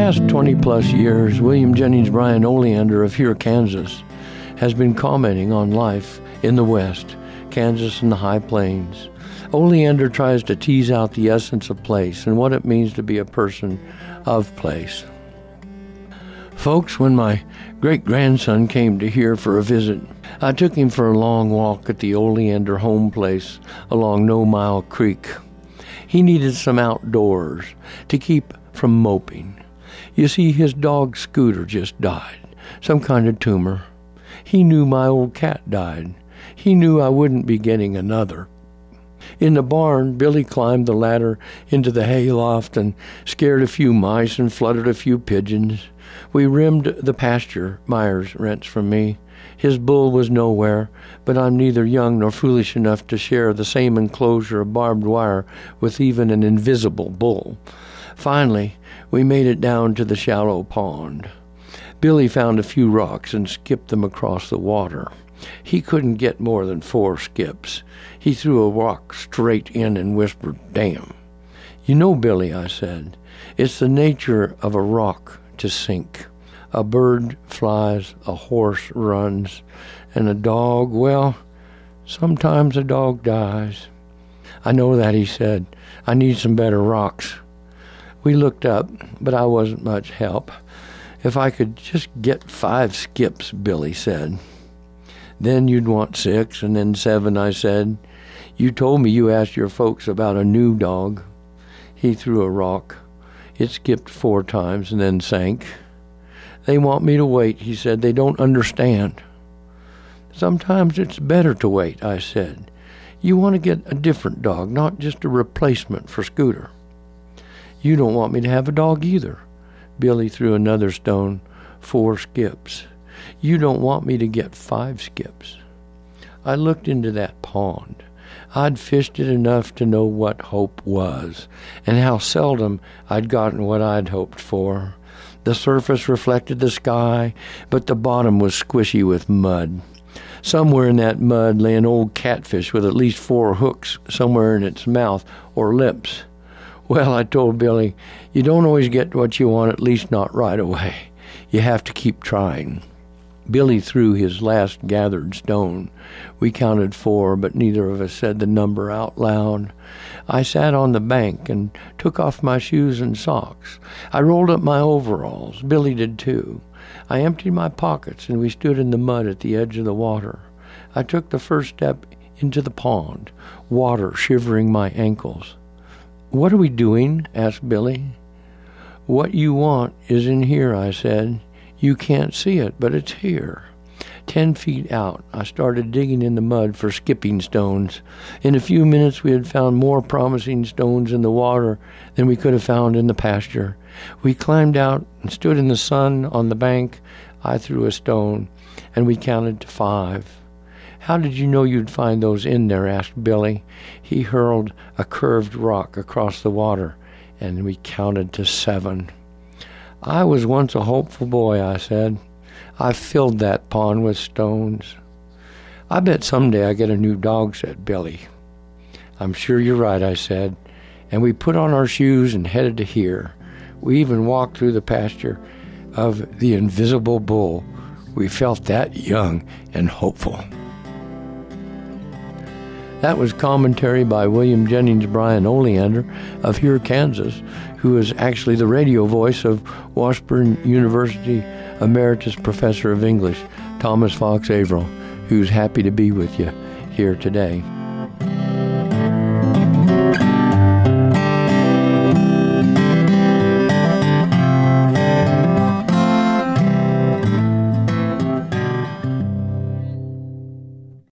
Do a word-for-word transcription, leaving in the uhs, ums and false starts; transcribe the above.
past twenty-plus years, William Jennings Bryan Oleander of here, Kansas, has been commenting on life in the West, Kansas and the High Plains. Oleander tries to tease out the essence of place and what it means to be a person of place. Folks, when my great-grandson came to here for a visit, I took him for a long walk at the Oleander home place along No Mile Creek. He needed some outdoors to keep from moping. You see, his dog Scooter just died, some kind of tumor. He knew my old cat died. He knew I wouldn't be getting another. In the barn, Billy climbed the ladder into the hayloft and scared a few mice and fluttered a few pigeons. We rimmed the pasture Myers rents from me. His bull was nowhere, but I'm neither young nor foolish enough to share the same enclosure of barbed wire with even an invisible bull. Finally, we made it down to the shallow pond. Billy found a few rocks and skipped them across the water. He couldn't get more than four skips. He threw a rock straight in and whispered, "Damn." "You know, Billy," I said, "it's the nature of a rock to sink. A bird flies, a horse runs, and a dog, well, sometimes a dog dies." "I know that," he said. "I need some better rocks." We looked up, but I wasn't much help. "If I could just get five skips," Billy said. "Then you'd want six, and then seven," I said. "You told me you asked your folks about a new dog." He threw a rock. It skipped four times and then sank. "They want me to wait," he said. "They don't understand." "Sometimes it's better to wait," I said. "You want to get a different dog, not just a replacement for Scooter." "You don't want me to have a dog either." Billy threw another stone. Four skips. "You don't want me to get five skips." I looked into that pond. I'd fished it enough to know what hope was, and how seldom I'd gotten what I'd hoped for. The surface reflected the sky, but the bottom was squishy with mud. Somewhere in that mud lay an old catfish with at least four hooks somewhere in its mouth or lips. "Well," I told Billy, "you don't always get what you want, at least not right away. You have to keep trying." Billy threw his last gathered stone. We counted four, but neither of us said the number out loud. I sat on the bank and took off my shoes and socks. I rolled up my overalls. Billy did too. I emptied my pockets, and we stood in the mud at the edge of the water. I took the first step into the pond, water shivering my ankles. "What are we doing?" asked Billy. "What you want is in here," I said. "You can't see it, but it's here." Ten feet out, I started digging in the mud for skipping stones. In a few minutes, we had found more promising stones in the water than we could have found in the pasture. We climbed out and stood in the sun on the bank. I threw a stone, and we counted to five. "How did you know you'd find those in there?" asked Billy. He hurled a curved rock across the water, and we counted to seven. "I was once a hopeful boy," I said. "I filled that pond with stones." "I bet someday I get a new dog," said Billy. "I'm sure you're right," I said, and we put on our shoes and headed to here. We even walked through the pasture of the invisible bull. We felt that young and hopeful. That was commentary by William Jennings Bryan Oleander of here, Kansas, who is actually the radio voice of Washburn University Emeritus Professor of English, Thomas Fox Averill, who's happy to be with you here today.